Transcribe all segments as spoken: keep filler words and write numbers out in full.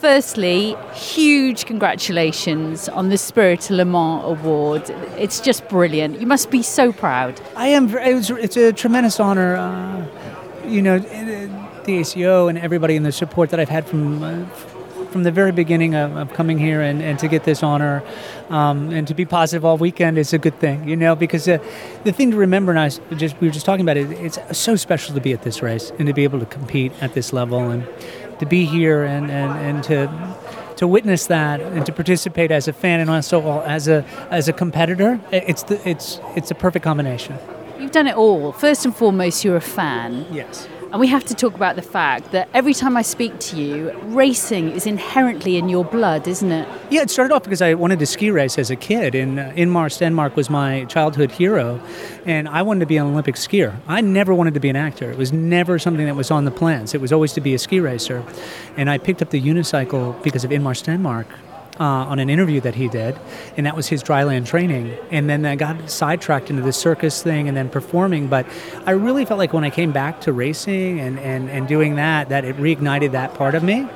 firstly, huge congratulations on the Spirit of Le Mans Award. It's just brilliant. You must be so proud. I am. It was, it's a tremendous honor. Uh, you know, the A C O and everybody and the support that I've had from uh, from the very beginning of, of coming here and, and to get this honor um, and to be positive all weekend is a good thing, you know, because uh, the thing to remember, and I was just we were just talking about it, it's so special to be at this race and to be able to compete at this level and to be here and, and, and to to witness that and to participate as a fan and also as a as a competitor. It's the, it's it's a perfect combination. You've done it all. First and foremost, you're a fan. Yes. And we have to talk about the fact that every time I speak to you, racing is inherently in your blood, isn't it? Yeah, it started off because I wanted to ski race as a kid, and uh, Inmar Stenmark was my childhood hero, and I wanted to be an Olympic skier. I never wanted to be an actor. It was never something that was on the plans. It was always to be a ski racer, and I picked up the unicycle because of Inmar Stenmark. Uh, on an interview that he did, and that was his dryland training. And then I got sidetracked into the circus thing and then performing. But I really felt like when I came back to racing and, and, and doing that, that it reignited that part of me.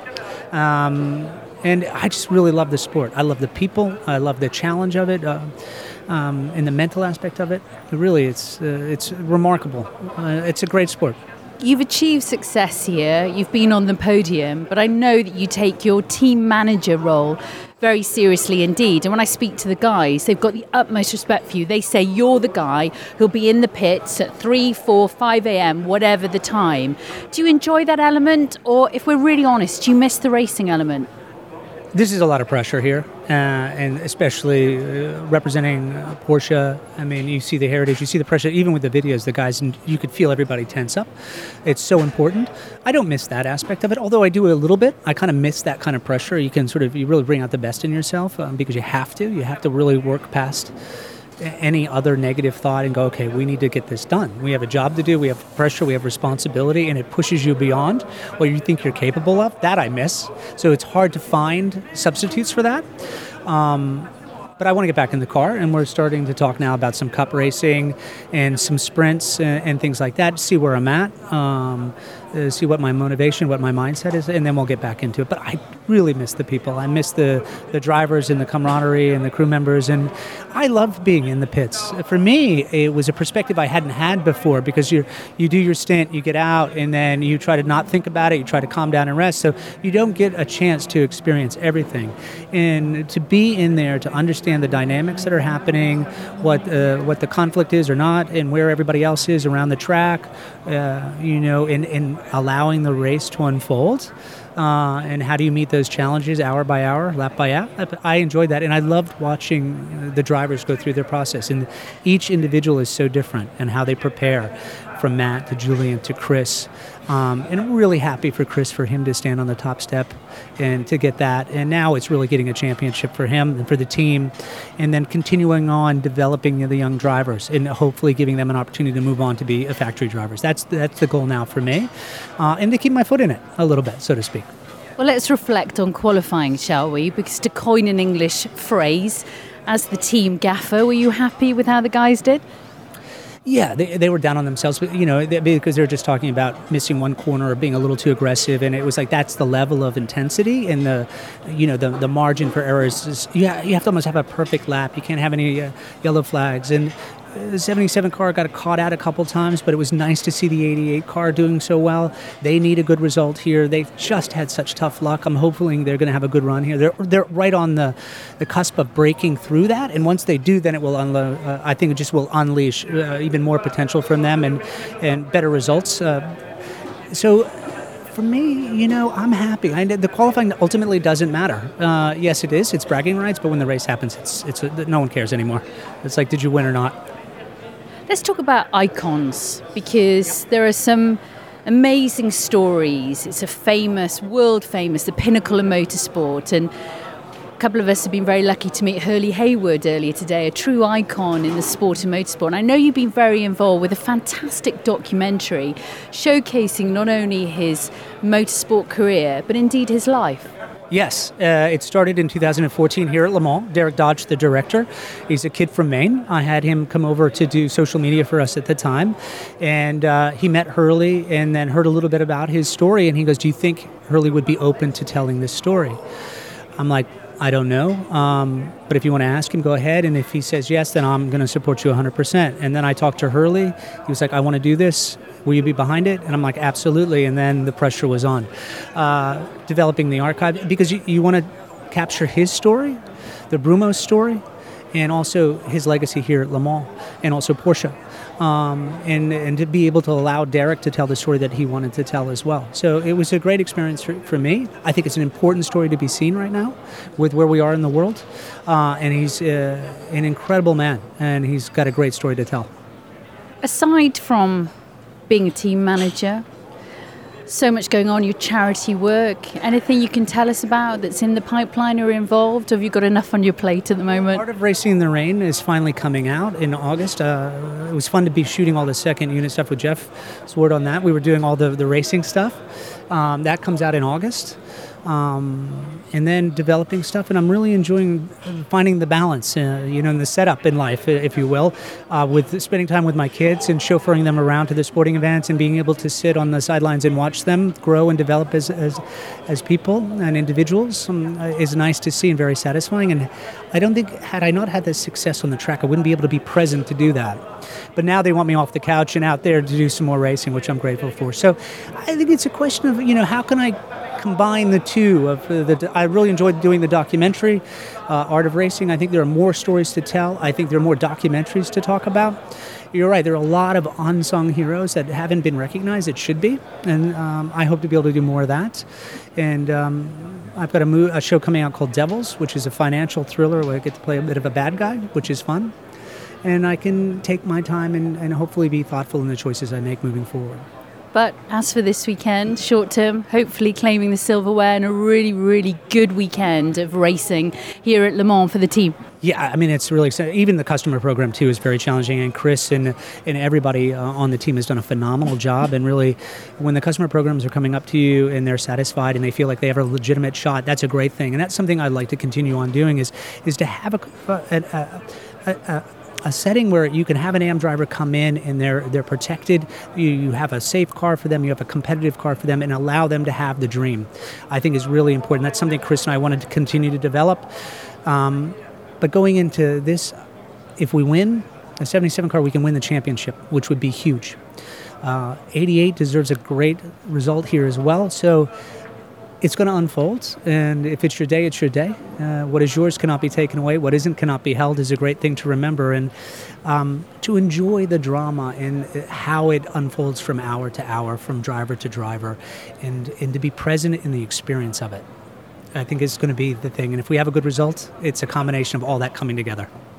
Um, and I just really love the sport. I love the people. I love the challenge of it. Uh, um, and the mental aspect of it. Really, it's, uh, it's remarkable. Uh, it's a great sport. You've achieved success here, you've been on the podium, but I know that you take your team manager role very seriously indeed. And when I speak to the guys, they've got the utmost respect for you. They say you're the guy who'll be in the pits at three, four, five a.m., whatever the time. Do you enjoy that element? Or if we're really honest, do you miss the racing element? This is a lot of pressure here, uh, and especially uh, representing uh, Porsche. I mean, you see the heritage, you see the pressure, even with the videos, the guys, and you could feel everybody tense up. It's so important. I don't miss that aspect of it, although I do a little bit. I kind of miss that kind of pressure. You can sort of, you really bring out the best in yourself um, because you have to. You have to really work past any other negative thought and go, okay, we need to get this done. We have a job to do, we have pressure, we have responsibility, and it pushes you beyond what you think you're capable of. That I miss. So it's hard to find substitutes for that. Um, but I want to get back in the car, and we're starting to talk now about some cup racing and some sprints and, and things like that, see where I'm at, um, uh, see what my motivation, what my mindset is, and then we'll get back into it. But I really miss the people. I miss the, the drivers and the camaraderie and the crew members, and I love being in the pits. For me, it was a perspective I hadn't had before because you you do your stint, you get out, and then you try to not think about it, you try to calm down and rest, so you don't get a chance to experience everything. And to be in there, to understand the dynamics that are happening, what uh, what the conflict is or not, and where everybody else is around the track, uh, you know, and, and allowing the race to unfold. Uh, and how do you meet those challenges hour by hour, lap by lap? I enjoyed that, and I loved watching the drivers go through their process. And each individual is so different, and how they prepare, from Matt to Julian to Chris. Um, and I'm really happy for Chris, for him to stand on the top step and to get that. And now it's really getting a championship for him and for the team, and then continuing on developing the young drivers and hopefully giving them an opportunity to move on to be factory drivers. That's that's the goal now for me, uh, and to keep my foot in it a little bit, so to speak. Well, let's reflect on qualifying, shall we? Because to coin an English phrase, as the team gaffer, were you happy with how the guys did? Yeah, they they were down on themselves, but, you know, they, because they were just talking about missing one corner or being a little too aggressive, and it was like that's the level of intensity and the, you know, the the margin for errors is, yeah, you have to almost have a perfect lap. You can't have any uh, yellow flags, and the seventy-seven car got caught out a couple times, but it was nice to see the eighty-eight car doing so well. They need a good result here. They've just had such tough luck. I'm hoping they're going to have a good run here. They're they're right on the, the cusp of breaking through that, and once they do, then it will unlo- uh, I think it just will unleash uh, even more potential from them and and better results. Uh, so. For me, you know, I'm happy. I, the qualifying ultimately doesn't matter. Uh, yes, it is. It's bragging rights, but when the race happens, it's it's no one cares anymore. It's like, did you win or not? Let's talk about icons, because there are some amazing stories. It's a famous, world famous, the pinnacle of motorsport, and a couple of us have been very lucky to meet Hurley Haywood earlier today, a true icon in the sport of motorsport. And I know you've been very involved with a fantastic documentary showcasing not only his motorsport career, but indeed his life. Yes, uh, it started in two thousand fourteen here at Le Mans. Derek Dodge, the director, he's a kid from Maine. I had him come over to do social media for us at the time, and uh, he met Hurley and then heard a little bit about his story, and he goes, do you think Hurley would be open to telling this story. I'm like, I don't know, um, but if you want to ask him, go ahead. And if he says yes, then I'm going to support you one hundred percent. And then I talked to Hurley. He was like, I want to do this. Will you be behind it? And I'm like, absolutely. And then the pressure was on. Uh, developing the archive, because you, you want to capture his story, the Brumos story, and also his legacy here at Le Mans, and also Porsche. Um, and, and to be able to allow Derek to tell the story that he wanted to tell as well. So it was a great experience for, for me. I think it's an important story to be seen right now with where we are in the world. Uh, and he's uh, an incredible man, and he's got a great story to tell. Aside from being a team manager, so much going on, your charity work, anything you can tell us about that's in the pipeline or involved? Have you got enough on your plate at the moment? Part of Racing in the Rain is finally coming out in August. Uh, it was fun to be shooting all the second unit stuff with Jeff Sword on that. We were doing all the, the racing stuff. Um, that comes out in August. Um, and then developing stuff, and I'm really enjoying finding the balance, uh, you know, in the setup in life, if you will, uh, with spending time with my kids and chauffeuring them around to the sporting events and being able to sit on the sidelines and watch them grow and develop as as, as people and individuals um, is nice to see and very satisfying. And I don't think, had I not had the success on the track, I wouldn't be able to be present to do that. But now they want me off the couch and out there to do some more racing, which I'm grateful for. So I think it's a question of, you know, how can I combine the two of uh, the I really enjoyed doing the documentary uh, Art of Racing. I think there are more stories to tell. I think there are more documentaries to talk about. You're right, there are a lot of unsung heroes that haven't been recognized. It should be, and um, I hope to be able to do more of that. And um, I've got a, mo- a show coming out called Devils, which is a financial thriller where I get to play a bit of a bad guy, which is fun. And I can take my time and, and hopefully be thoughtful in the choices I make moving forward. But as for this weekend, short term, hopefully claiming the silverware and a really, really good weekend of racing here at Le Mans for the team. Yeah, I mean, it's really exciting. Even the customer program, too, is very challenging. And Chris and, and everybody uh, on the team has done a phenomenal job. And really, when the customer programs are coming up to you and they're satisfied and they feel like they have a legitimate shot, that's a great thing. And that's something I'd like to continue on doing is, is to have a... a, a, a, a a setting where you can have an A M driver come in and they're they're protected. You, you have a safe car for them. You have a competitive car for them, and allow them to have the dream. I think is really important. That's something Chris and I wanted to continue to develop. Um, but going into this, if we win a seventy-seven car, we can win the championship, which would be huge. Uh, eighty-eight deserves a great result here as well. So it's going to unfold, and if it's your day, it's your day. Uh, what is yours cannot be taken away. What isn't cannot be held is a great thing to remember, and um, to enjoy the drama and how it unfolds from hour to hour, from driver to driver, and, and to be present in the experience of it. I think is going to be the thing, and if we have a good result, it's a combination of all that coming together.